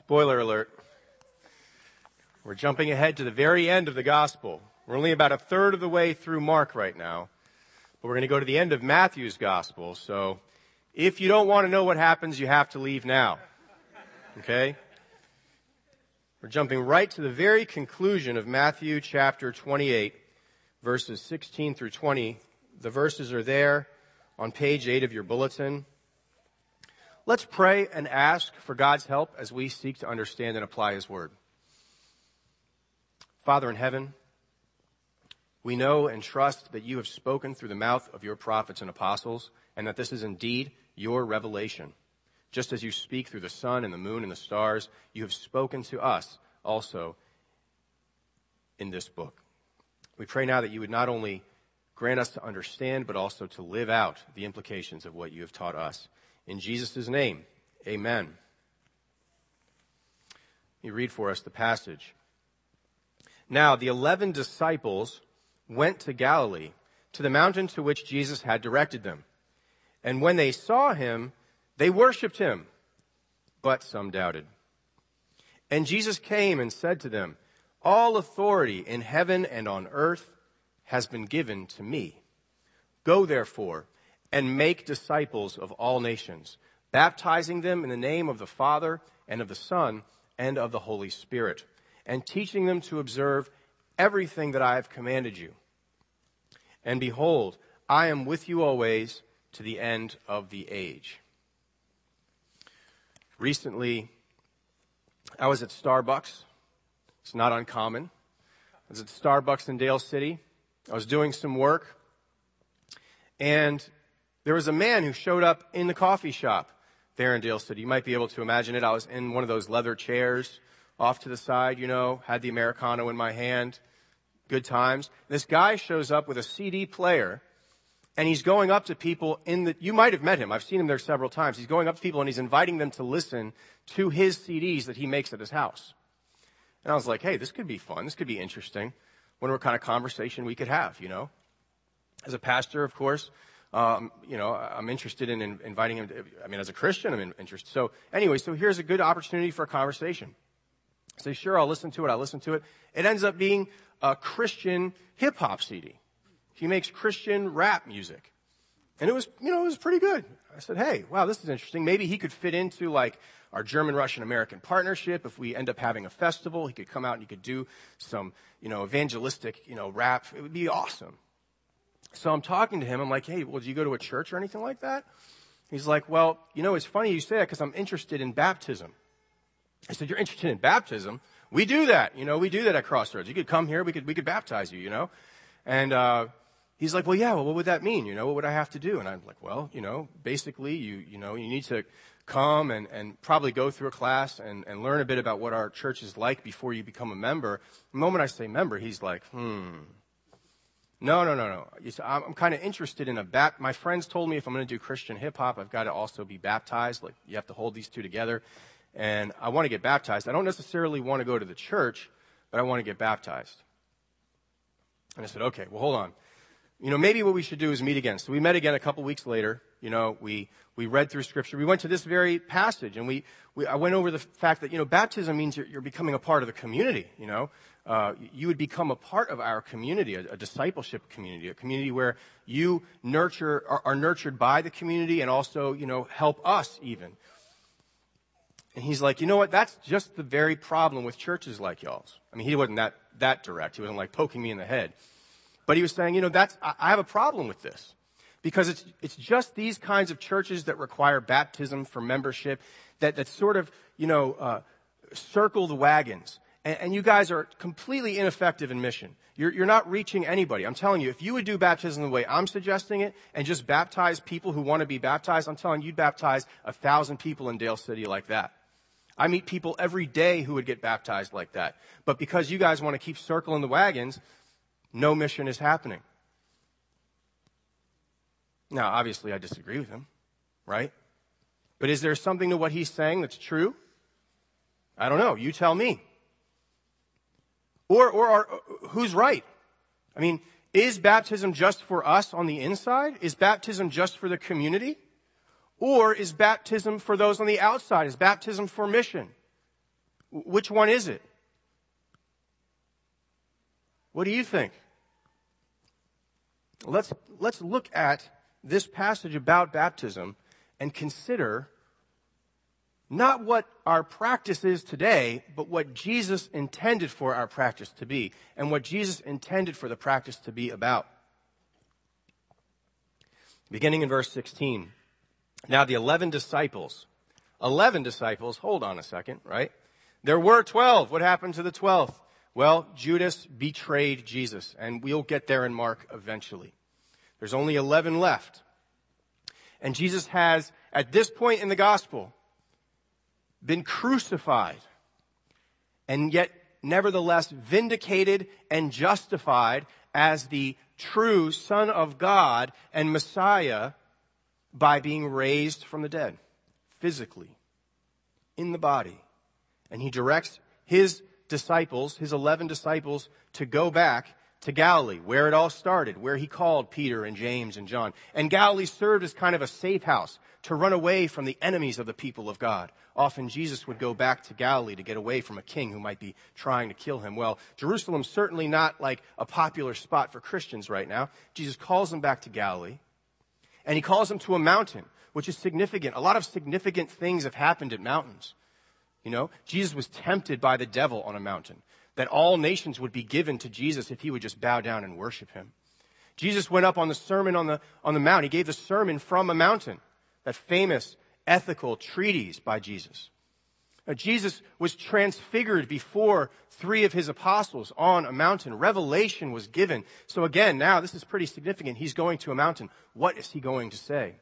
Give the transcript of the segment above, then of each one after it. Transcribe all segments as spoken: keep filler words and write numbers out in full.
Spoiler alert. We're jumping ahead to the very end of the gospel. We're only about a third of the way through Mark right now, but we're going to go to the end of Matthew's gospel. So if you don't want to know what happens, you have to leave now. Okay? We're jumping right to the very conclusion of Matthew chapter twenty-eight, verses sixteen through twenty. The verses are there on page eight of your bulletin. Let's pray and ask for God's help as we seek to understand and apply His Word. Father in heaven, we know and trust that you have spoken through the mouth of your prophets and apostles, and that this is indeed your revelation. Just as you speak through the sun and the moon and the stars, you have spoken to us also in this book. We pray now that you would not only grant us to understand, but also to live out the implications of what you have taught us. In Jesus' name, amen. You read for us the passage. Now the eleven disciples went to Galilee, to the mountain to which Jesus had directed them. And when they saw him, they worshipped him, but some doubted. And Jesus came and said to them, all authority in heaven and on earth has been given to me. Go therefore and make disciples of all nations, baptizing them in the name of the Father and of the Son and of the Holy Spirit, and teaching them to observe everything that I have commanded you. And behold, I am with you always to the end of the age. Recently, I was at Starbucks. It's not uncommon. I was at Starbucks in Dale City. I was doing some work, and there was a man who showed up in the coffee shop there in Dale City. You might be able to imagine it. I was in one of those leather chairs off to the side, you know, had the Americano in my hand. Good times. This guy shows up with a C D player, and he's going up to people in the, you might have met him. I've seen him there several times. He's going up to people and he's inviting them to listen to his C Ds that he makes at his house. And I was like, hey, this could be fun. This could be interesting. Wonder what kind of conversation we could have, you know. As a pastor, of course, um, you know, I'm interested in, in inviting him to, I mean, as a Christian, I'm in, interested. So anyway, so here's a good opportunity for a conversation. I say, sure, I'll listen to it. I'll listen to it. It ends up being a Christian hip-hop C D. He makes Christian rap music. And it was, you know, it was pretty good. I said, hey, wow, this is interesting. Maybe he could fit into, like, our German-Russian-American partnership. If we end up having a festival, he could come out and he could do some, you know, evangelistic, you know, rap. It would be awesome. So I'm talking to him. I'm like, hey, well, do you go to a church or anything like that? He's like, well, you know, it's funny you say that because I'm interested in baptism. I said, you're interested in baptism? We do that. You know, we do that at Crossroads. You could come here. We could, we could baptize you, you know. And, uh, he's like, well, yeah, well, what would that mean? You know, what would I have to do? And I'm like, well, you know, basically you, you know, you need to come and, and probably go through a class and, and learn a bit about what our church is like before you become a member. The moment I say member, he's like, hmm. No, no, no, no. You see, I'm, I'm kind of interested in a bap. My friends told me if I'm going to do Christian hip hop, I've got to also be baptized. Like, you have to hold these two together. And I want to get baptized. I don't necessarily want to go to the church, but I want to get baptized. And I said, okay, well, hold on. You know, maybe what we should do is meet again. So we met again a couple weeks later. You know, we, we read through Scripture. We went to this very passage, and we, we I went over the fact that, you know, baptism means you're, you're becoming a part of the community, you know. Uh, you would become a part of our community, a, a discipleship community, a community where you nurture, are, are nurtured by the community and also, you know, help us even. And he's like, you know what, that's just the very problem with churches like y'all's. I mean, he wasn't that, that direct. He wasn't like poking me in the head. But he was saying, you know, that's, I, I have a problem with this. Because it's, it's just these kinds of churches that require baptism for membership, that, that sort of, you know, uh, circle the wagons. And, and you guys are completely ineffective in mission. You're, you're not reaching anybody. I'm telling you, if you would do baptism the way I'm suggesting it and just baptize people who want to be baptized, I'm telling you, you'd baptize a thousand people in Dale City like that. I meet people every day who would get baptized like that. But because you guys want to keep circling the wagons, no mission is happening. Now, obviously, I disagree with him, right? But is there something to what he's saying that's true? I don't know. You tell me. Or, or, or who's right? I mean, is baptism just for us on the inside? Is baptism just for the community? Or is baptism for those on the outside? Is baptism for mission? Which one is it? What do you think? Let's, let's look at this passage about baptism and consider not what our practice is today, but what Jesus intended for our practice to be, and what Jesus intended for the practice to be about. Beginning in verse sixteen. Now the eleven disciples, eleven disciples, hold on a second, right? There were twelve. What happened to the twelfth? Well, Judas betrayed Jesus, and we'll get there in Mark eventually. There's only eleven left. And Jesus has, at this point in the gospel, been crucified, and yet nevertheless vindicated and justified as the true Son of God and Messiah by being raised from the dead, physically, in the body. And he directs his disciples, his eleven disciples, to go back to Galilee, where it all started, where he called Peter and James and John. And Galilee served as kind of a safe house to run away from the enemies of the people of God. Often Jesus would go back to Galilee to get away from a king who might be trying to kill him. Well, Jerusalem's certainly not like a popular spot for Christians right now. Jesus calls them back to Galilee, and he calls them to a mountain, which is significant. A lot of significant things have happened at mountains. You know, Jesus was tempted by the devil on a mountain, that all nations would be given to Jesus if he would just bow down and worship him. Jesus went up on the sermon on the, on the mount. He gave the sermon from a mountain, that famous ethical treatise by Jesus. Now, Jesus was transfigured before three of his apostles on a mountain. Revelation was given. So again, now this is pretty significant. He's going to a mountain. What is he going to say?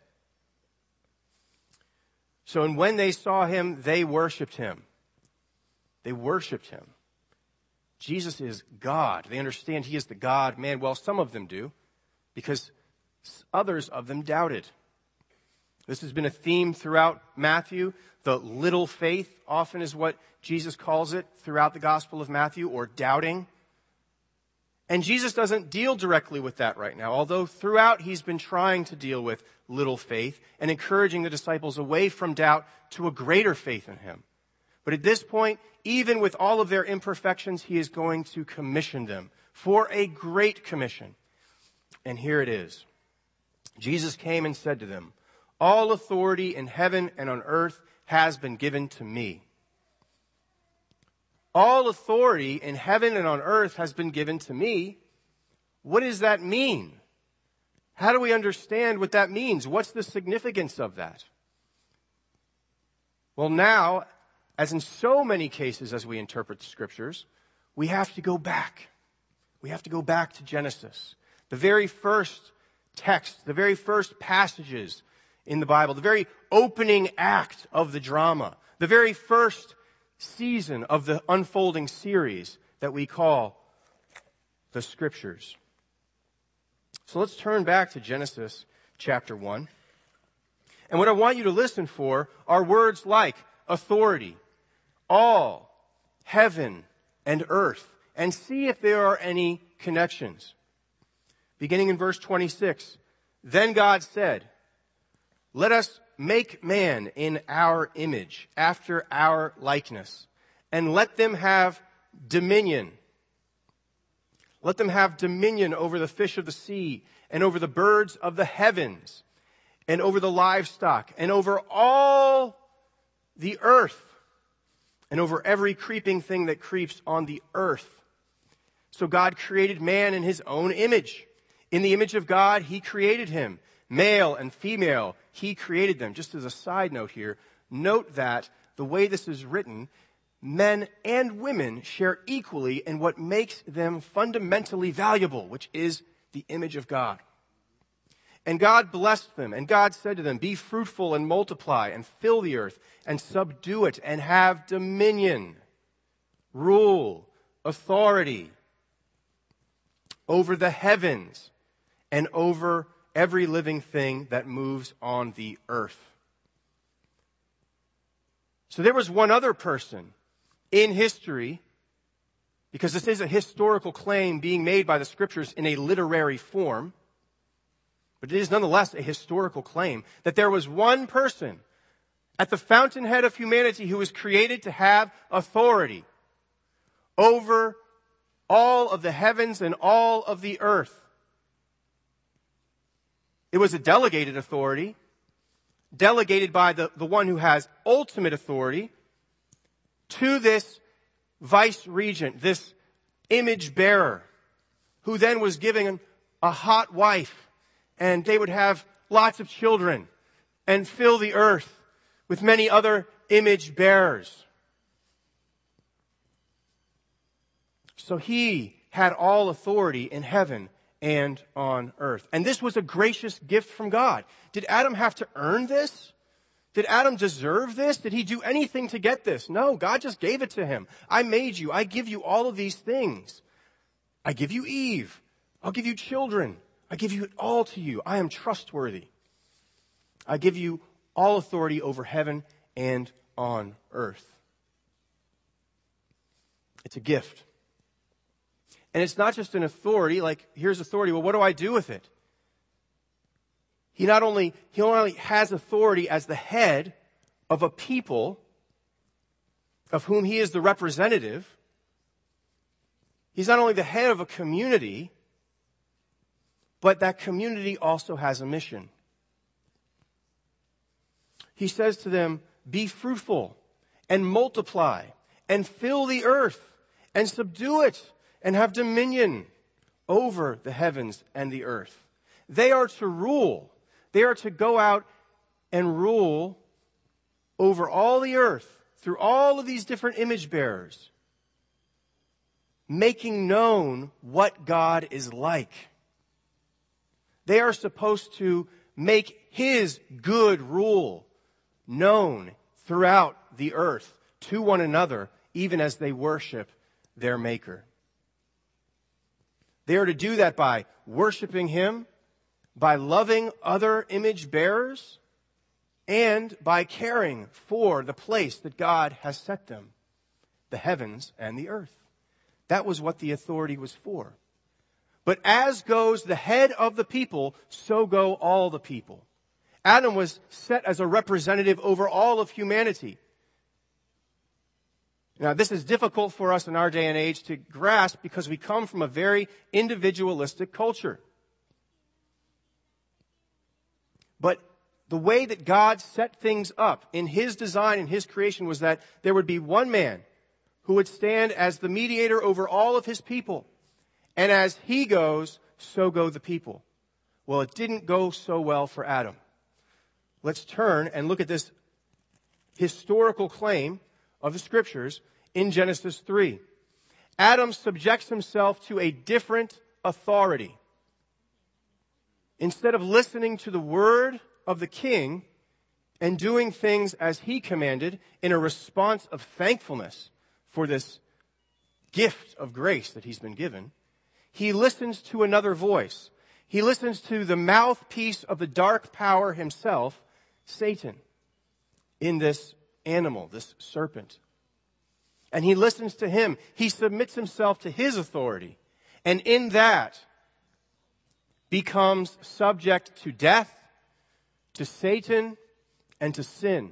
So, and when they saw him, they worshiped him. They worshiped him. Jesus is God. They understand he is the God man. Well, some of them do, because others of them doubted. This has been a theme throughout Matthew. The little faith often is what Jesus calls it throughout the Gospel of Matthew, or doubting. And Jesus doesn't deal directly with that right now, although throughout he's been trying to deal with little faith and encouraging the disciples away from doubt to a greater faith in him. But at this point, even with all of their imperfections, he is going to commission them for a great commission. And here it is. Jesus came and said to them, "All authority in heaven and on earth has been given to me." All authority in heaven and on earth has been given to me. What does that mean? How do we understand what that means? What's the significance of that? Well, now, as in so many cases as we interpret the scriptures, we have to go back. We have to go back to Genesis. The very first text, the very first passages in the Bible, the very opening act of the drama, the very first season of the unfolding series that we call the Scriptures. So let's turn back to Genesis chapter one. And what I want you to listen for are words like authority, all, heaven, and earth, and see if there are any connections. Beginning in verse twenty-six, "Then God said, 'Let us make man in our image, after our likeness, and let them have dominion. Let them have dominion over the fish of the sea, and over the birds of the heavens, and over the livestock, and over all the earth, and over every creeping thing that creeps on the earth.' So God created man in his own image. In the image of God, he created him. Male and female, he created them." Just as a side note here, note that the way this is written, men and women share equally in what makes them fundamentally valuable, which is the image of God. "And God blessed them, and God said to them, 'Be fruitful and multiply, and fill the earth, and subdue it, and have dominion,'" rule, authority, "over the heavens, and over every living thing that moves on the earth." So there was one other person in history, because this is a historical claim being made by the scriptures in a literary form, but it is nonetheless a historical claim, that there was one person at the fountainhead of humanity, who was created to have authority over all of the heavens and all of the earth. It was a delegated authority, delegated by the, the one who has ultimate authority to this vice regent, this image bearer, who then was giving a hot wife, and they would have lots of children and fill the earth with many other image bearers. So he had all authority in heaven and on earth. And this was a gracious gift from God. Did Adam have to earn this? Did Adam deserve this? Did he do anything to get this? No, God just gave it to him. I made you. I give you all of these things. I give you Eve. I'll give you children. I give you it all to you. I am trustworthy. I give you all authority over heaven and on earth. It's a gift. And it's not just an authority, like, here's authority. Well, what do I do with it? He not only, he not only has authority as the head of a people of whom he is the representative. He's not only the head of a community, but that community also has a mission. He says to them, be fruitful and multiply and fill the earth and subdue it and have dominion over the heavens and the earth. They are to rule. They are to go out and rule over all the earth through all of these different image bearers, making known what God is like. They are supposed to make his good rule known throughout the earth to one another, even as they worship their Maker. They are to do that by worshiping him, by loving other image bearers, and by caring for the place that God has set them, the heavens and the earth. That was what the authority was for. But as goes the head of the people, so go all the people. Adam was set as a representative over all of humanity. Now, this is difficult for us in our day and age to grasp because we come from a very individualistic culture. But the way that God set things up in his design and his creation was that there would be one man who would stand as the mediator over all of his people. And as he goes, so go the people. Well, it didn't go so well for Adam. Let's turn and look at this historical claim of the scriptures in Genesis three. Adam subjects himself to a different authority. Instead of listening to the word of the king and doing things as he commanded in a response of thankfulness for this gift of grace that he's been given, he listens to another voice. He listens to the mouthpiece of the dark power himself, Satan, in this animal, this serpent. And he listens to him. He submits himself to his authority. And in that becomes subject to death, to Satan, and to sin.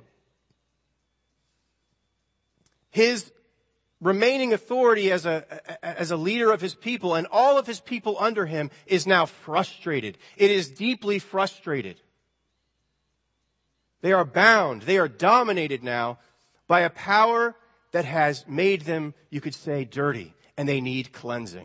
His remaining authority as a, as a leader of his people and all of his people under him is now frustrated. It is deeply frustrated. They are bound. They are dominated now by a power that has made them, you could say, dirty, and they need cleansing.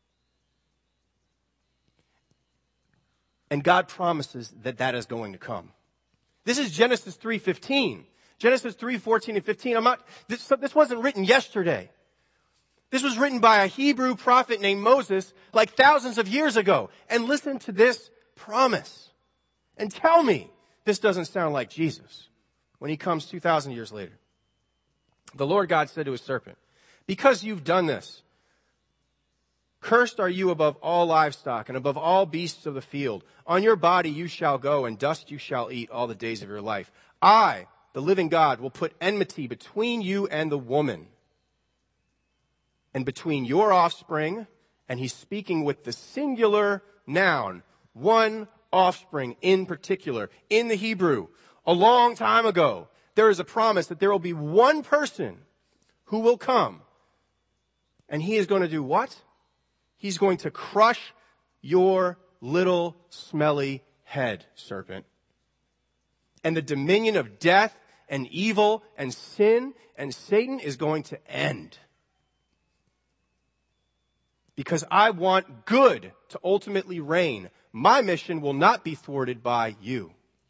And God promises that that is going to come. This is Genesis three fifteen. Genesis three fourteen and fifteen. I'm not, this, this wasn't written yesterday. This was written by a Hebrew prophet named Moses like thousands of years ago. And listen to this promise. And tell me this doesn't sound like Jesus when he comes two thousand years later. The Lord God said to his serpent, because you've done this, cursed are you above all livestock and above all beasts of the field. On your body you shall go, and dust you shall eat all the days of your life. I, the living God, will put enmity between you and the woman, and between your offspring, and he's speaking with the singular noun, one offspring in particular. In the Hebrew, a long time ago, there is a promise that there will be one person who will come. And he is going to do what? He's going to crush your little smelly head, serpent. And the dominion of death and evil and sin and Satan is going to end. Because I want good to ultimately reign. My mission will not be thwarted by you.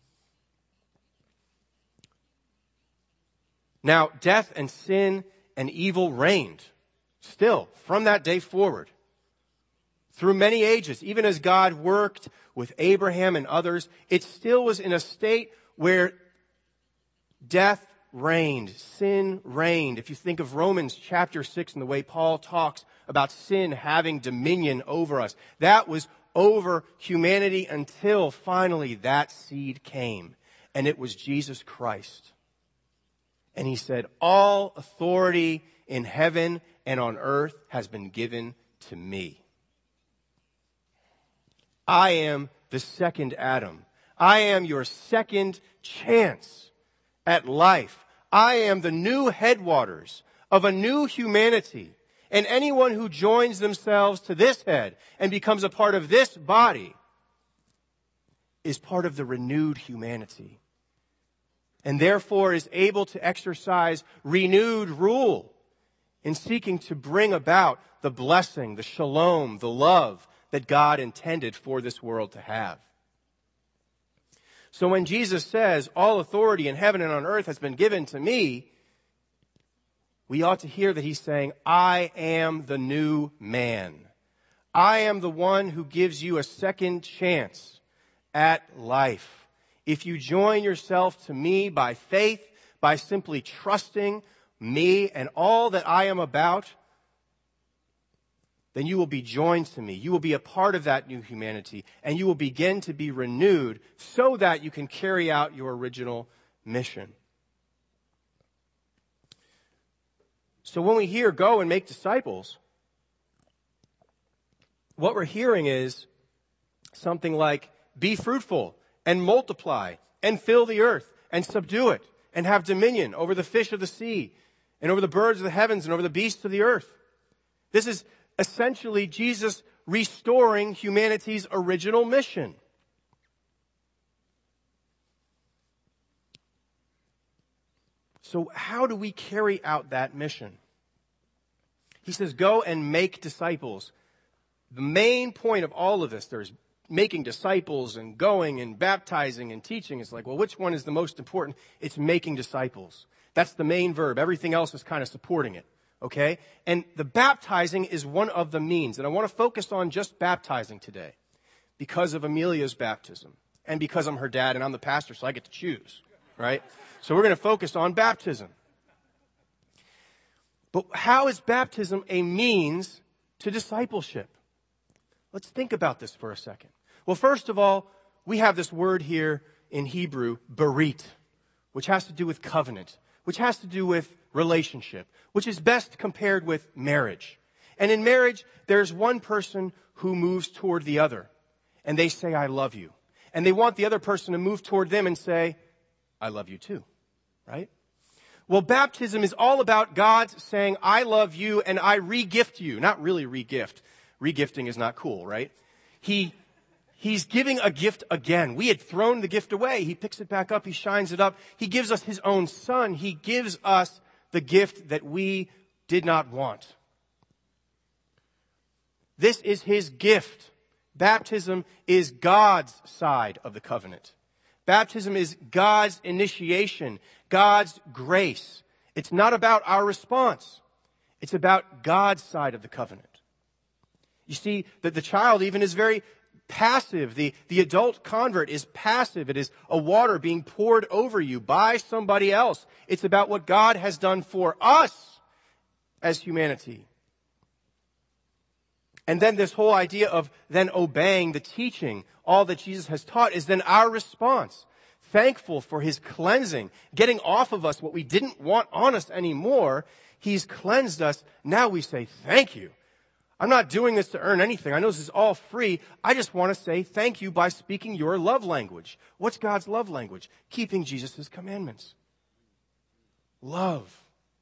Now, death and sin and evil reigned still from that day forward. Through many ages, even as God worked with Abraham and others, it still was in a state where death reigned, sin reigned. If you think of Romans chapter six and the way Paul talks about sin having dominion over us, that was over humanity until finally that seed came, and it was Jesus Christ. And he said, all authority in heaven and on earth has been given to me. I am the second Adam. I am your second chance at life. I am the new headwaters of a new humanity. And anyone who joins themselves to this head and becomes a part of this body is part of the renewed humanity. And therefore is able to exercise renewed rule in seeking to bring about the blessing, the shalom, the love that God intended for this world to have. So when Jesus says, all authority in heaven and on earth has been given to me, we ought to hear that he's saying, I am the new man. I am the one who gives you a second chance at life. If you join yourself to me by faith, by simply trusting me and all that I am about, then you will be joined to me. You will be a part of that new humanity, and you will begin to be renewed so that you can carry out your original mission. So when we hear go and make disciples, what we're hearing is something like be fruitful and multiply and fill the earth and subdue it and have dominion over the fish of the sea and over the birds of the heavens and over the beasts of the earth. This is essentially Jesus restoring humanity's original mission. So how do we carry out that mission? He says, go and make disciples. The main point of all of this, there's making disciples and going and baptizing and teaching. It's like, well, which one is the most important? It's making disciples. That's the main verb. Everything else is kind of supporting it. Okay? And the baptizing is one of the means. And I want to focus on just baptizing today because of Amelia's baptism and because I'm her dad and I'm the pastor, so I get to choose. Right? So we're going to focus on baptism. But how is baptism a means to discipleship? Let's think about this for a second. Well, first of all, we have this word here in Hebrew, berit, which has to do with covenant, which has to do with relationship, which is best compared with marriage. And in marriage, there's one person who moves toward the other, and they say, I love you. And they want the other person to move toward them and say, I love you too, right? Well, baptism is all about God saying, I love you and I re-gift you. Not really re-gift. Re-gifting is not cool, right? He, he's giving a gift again. We had thrown the gift away. He picks it back up. He shines it up. He gives us his own son. He gives us the gift that we did not want. This is his gift. Baptism is God's side of the covenant. Baptism is God's initiation, God's grace. It's not about our response. It's about God's side of the covenant. You see that the child even is very passive. The, the adult convert is passive. It is a water being poured over you by somebody else. It's about what God has done for us as humanity. And then this whole idea of then obeying the teaching, all that Jesus has taught, is then our response. Thankful for his cleansing, getting off of us what we didn't want on us anymore. He's cleansed us. Now we say, thank you. I'm not doing this to earn anything. I know this is all free. I just want to say thank you by speaking your love language. What's God's love language? Keeping Jesus' commandments. love.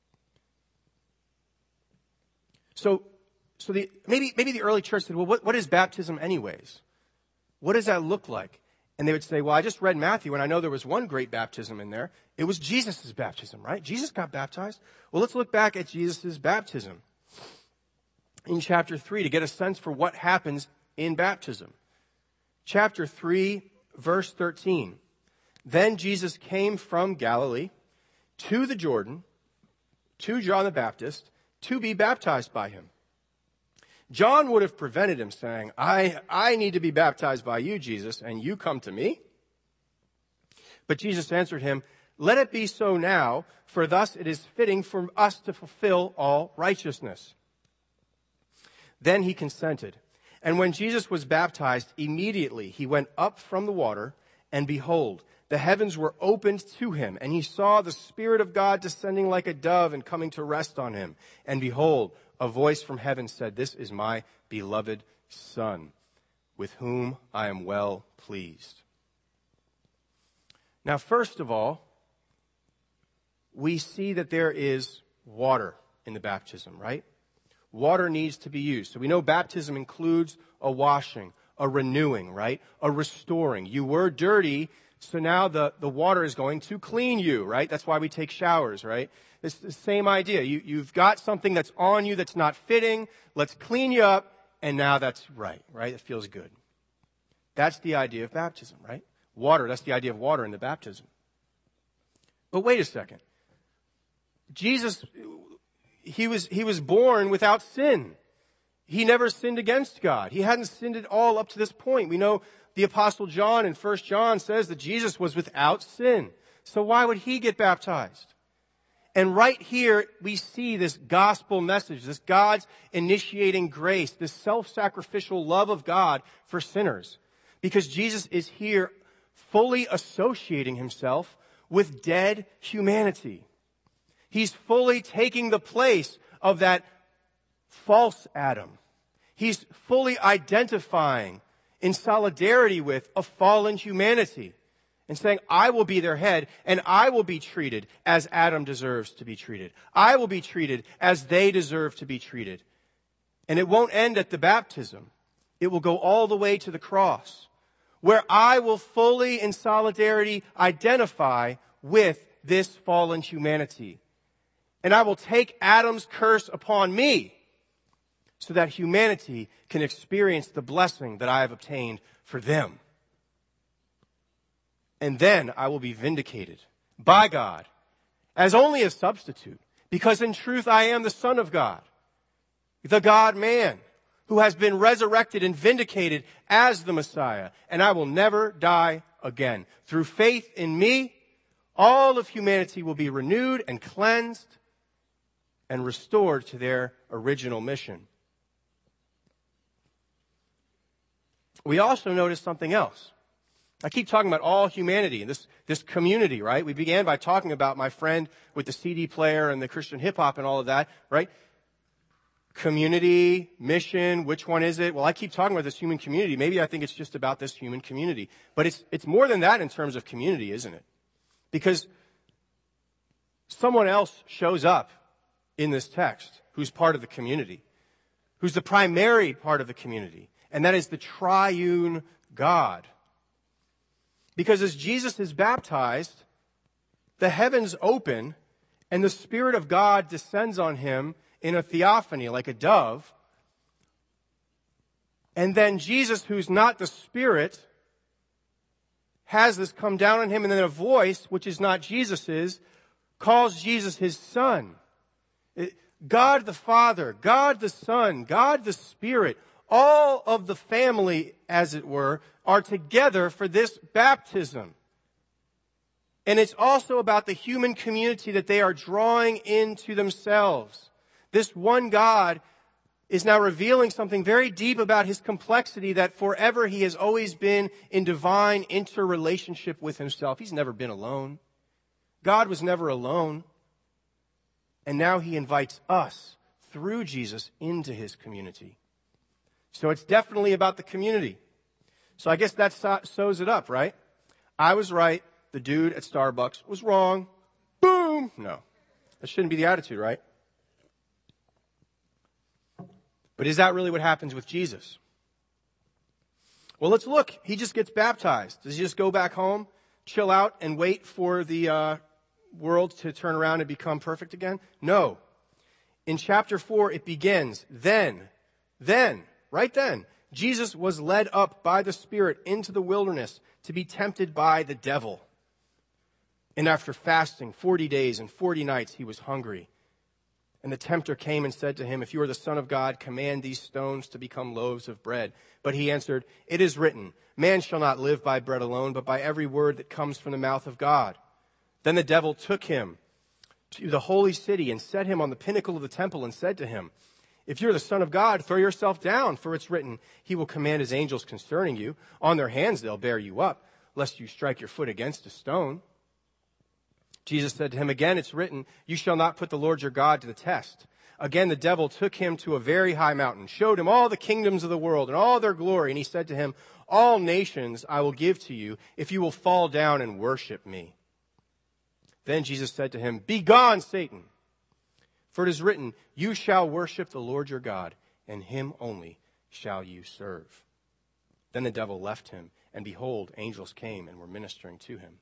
So, so the, maybe, maybe the early church said, well, what, what is baptism anyways? What does that look like? And they would say, well, I just read Matthew and I know there was one great baptism in there. It was Jesus' baptism, right? Jesus got baptized. Well, let's look back at Jesus' baptism in chapter three to get a sense for what happens in baptism. Chapter three, verse thirteen. Then Jesus came from Galilee to the Jordan, to John the Baptist, to be baptized by him. John would have prevented him saying, I, I need to be baptized by you, Jesus, and you come to me? But Jesus answered him, let it be so now, for thus it is fitting for us to fulfill all righteousness. Then he consented. And when Jesus was baptized, immediately he went up from the water, and behold, the heavens were opened to him, and he saw the Spirit of God descending like a dove and coming to rest on him. And behold, a voice from heaven said, this is my beloved Son, with whom I am well pleased. Now, first of all, we see that there is water in the baptism, right? Water needs to be used. So we know baptism includes a washing, a renewing, right? A restoring. You were dirty, so now the, the water is going to clean you, right? That's why we take showers, right? It's the same idea. You, you've got something that's on you that's not fitting. Let's clean you up, and now that's right, right? It feels good. That's the idea of baptism, right? Water, that's the idea of water in the baptism. But wait a second. Jesus, he was, he was born without sin. He never sinned against God. He hadn't sinned at all up to this point. We know the Apostle John in First John says that Jesus was without sin. So why would he get baptized? And right here, we see this gospel message, this God's initiating grace, this self-sacrificial love of God for sinners. Because Jesus is here fully associating himself with dead humanity. He's fully taking the place of that false Adam. He's fully identifying in solidarity with a fallen humanity and saying, I will be their head and I will be treated as Adam deserves to be treated. I will be treated as they deserve to be treated. And it won't end at the baptism. It will go all the way to the cross, where I will fully in solidarity identify with this fallen humanity. And I will take Adam's curse upon me so that humanity can experience the blessing that I have obtained for them. And then I will be vindicated by God as only a substitute, because in truth I am the Son of God, the God-man, who has been resurrected and vindicated as the Messiah, and I will never die again. Through faith in me, all of humanity will be renewed and cleansed and restored to their original mission. We also notice something else. I keep talking about all humanity and this, this community, right? We began by talking about my friend with the C D player and the Christian hip hop and all of that, right? Community, mission, which one is it? Well, I keep talking about this human community. Maybe I think it's just about this human community. But it's, it's more than that in terms of community, isn't it? Because someone else shows up in this text who's part of the community, who's the primary part of the community, and that is the triune God. Because as Jesus is baptized, the heavens open and the Spirit of God descends on him in a theophany like a dove. And then Jesus, who's not the Spirit, has this come down on him, and then a voice, which is not Jesus's, calls Jesus his Son. It, God the Father, God the Son, God the Spirit, all of the family, as it were, are together for this baptism. And it's also about the human community that they are drawing into themselves. This one God is now revealing something very deep about his complexity, that forever he has always been in divine interrelationship with himself. He's never been alone. God was never alone. And now he invites us through Jesus into his community. So it's definitely about the community. So I guess that sews it up, right? I was right. The dude at Starbucks was wrong. Boom! No. That shouldn't be the attitude, right? But is that really what happens with Jesus? Well, let's look. He just gets baptized. Does he just go back home, chill out, and wait for the uh, world to turn around and become perfect again? No. In chapter four, it begins, then, then, right then, Jesus was led up by the Spirit into the wilderness to be tempted by the devil. And after fasting forty days and forty nights, he was hungry. And the tempter came and said to him, if you are the Son of God, command these stones to become loaves of bread. But he answered, it is written, man shall not live by bread alone, but by every word that comes from the mouth of God. Then the devil took him to the holy city and set him on the pinnacle of the temple and said to him, if you're the Son of God, throw yourself down, for it's written, he will command his angels concerning you. On their hands they'll bear you up, lest you strike your foot against a stone. Jesus said to him, again, it's written, you shall not put the Lord your God to the test. Again, the devil took him to a very high mountain, showed him all the kingdoms of the world and all their glory. And he said to him, all nations I will give to you if you will fall down and worship me. Then Jesus said to him, begone, Satan. For it is written, you shall worship the Lord your God, and him only shall you serve. Then the devil left him, and behold, angels came and were ministering to him.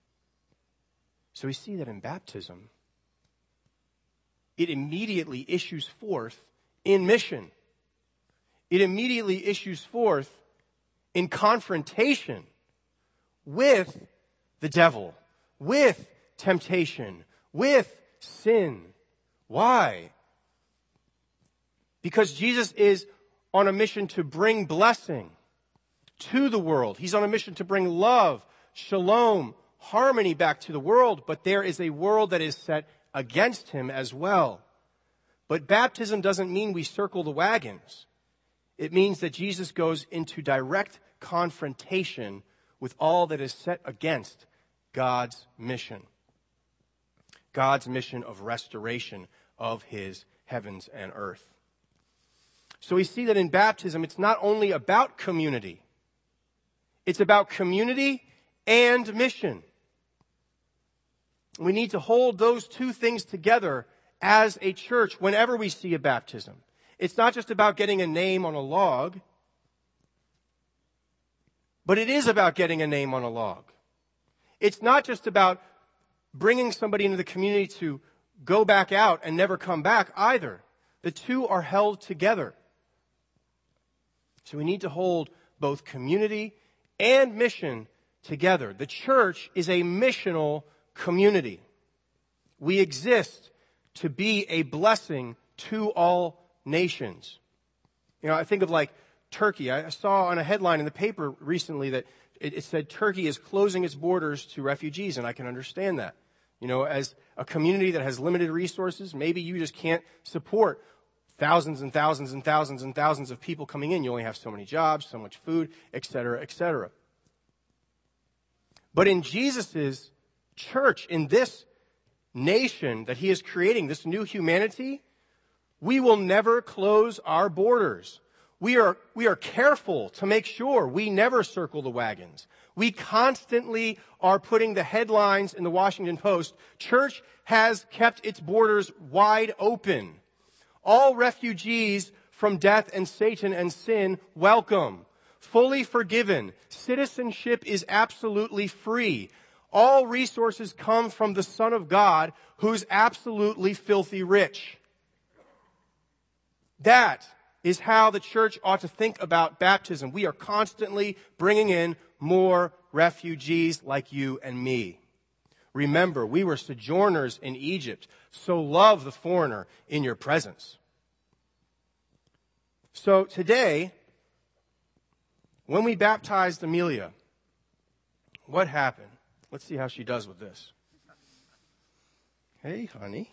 So we see that in baptism, it immediately issues forth in mission. It immediately issues forth in confrontation with the devil, with temptation, with sin. Why? Because Jesus is on a mission to bring blessing to the world. He's on a mission to bring love, shalom, harmony back to the world, but there is a world that is set against him as well. But baptism doesn't mean we circle the wagons. It means that Jesus goes into direct confrontation with all that is set against God's mission. God's mission of restoration of his heavens and earth. So we see that in baptism, it's not only about community. It's about community and mission. We need to hold those two things together as a church whenever we see a baptism. It's not just about getting a name on a log, but it is about getting a name on a log. It's not just about bringing somebody into the community to go back out and never come back either. The two are held together. So we need to hold both community and mission together. The church is a missional community. We exist to be a blessing to all nations. You know, I think of like Turkey. I saw on a headline in the paper recently that it, it said Turkey is closing its borders to refugees, and I can understand that. You know, as a community that has limited resources, maybe you just can't support thousands and thousands and thousands and thousands of people coming in. You only have so many jobs, so much food, et cetera, et cetera. But in Jesus' church, in this nation that he is creating, this new humanity, we will never close our borders. We are, we are careful to make sure we never circle the wagons. We constantly are putting the headlines in the Washington Post. Church has kept its borders wide open. All refugees from death and Satan and sin, welcome. Fully forgiven. Citizenship is absolutely free. All resources come from the Son of God, who's absolutely filthy rich. That is how the church ought to think about baptism. We are constantly bringing in more refugees like you and me. Remember, we were sojourners in Egypt, so love the foreigner in your presence. So today, when we baptized Amelia, what happened? Let's see how she does with this. Hey, honey.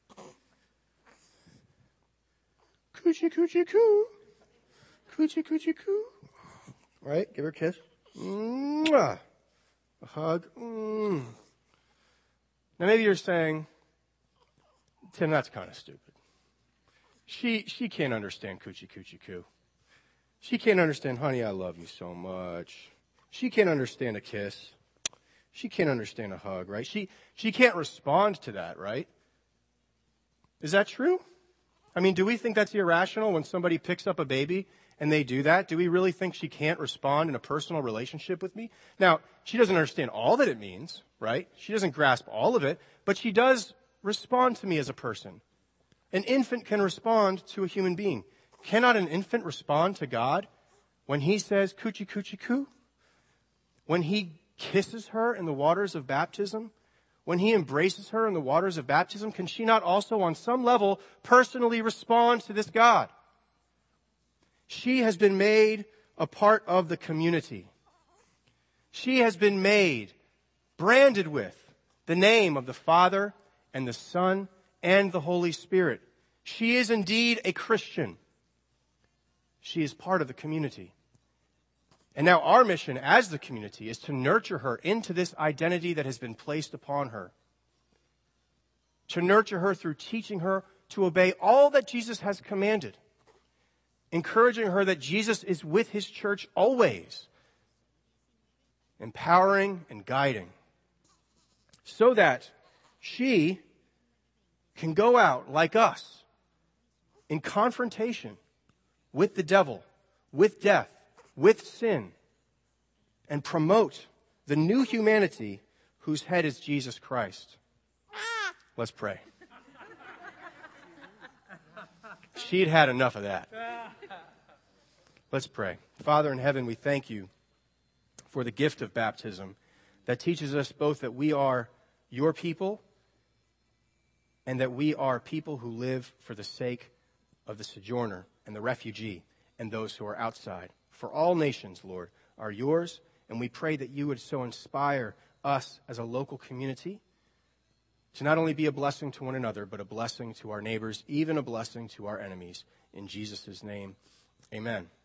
Coochie, coochie, coo. Coochie, coochie, coo. All right, give her a kiss. Mwah. A hug. Mm. Now maybe you're saying, Tim, that's kind of stupid. She, she can't understand coochie, coochie, coo. She can't understand, honey, I love you so much. She can't understand a kiss. She can't understand a hug, right? She, she can't respond to that, right? Is that true? I mean, do we think that's irrational when somebody picks up a baby and they do that? Do we really think she can't respond in a personal relationship with me? Now, she doesn't understand all that it means, right? She doesn't grasp all of it, but she does respond to me as a person. An infant can respond to a human being. Cannot an infant respond to God when he says, coochie coochie coo? When he kisses her in the waters of baptism? When he embraces her in the waters of baptism? Can she not also on some level personally respond to this God? She has been made a part of the community. She has been made, branded with the name of the Father and the Son and the Holy Spirit. She is indeed a Christian. She is part of the community. And now our mission as the community is to nurture her into this identity that has been placed upon her. To nurture her through teaching her to obey all that Jesus has commanded. Encouraging her that Jesus is with his church always. Empowering and guiding. So that she can go out like us in confrontation with the devil, with death, with sin, and promote the new humanity whose head is Jesus Christ. Let's pray. She'd had enough of that. Let's pray. Father in heaven, we thank you for the gift of baptism that teaches us both that we are your people and that we are people who live for the sake of the sojourner and the refugee and those who are outside. For all nations, Lord, are yours, and we pray that you would so inspire us as a local community to not only be a blessing to one another, but a blessing to our neighbors, even a blessing to our enemies. In Jesus' name, amen.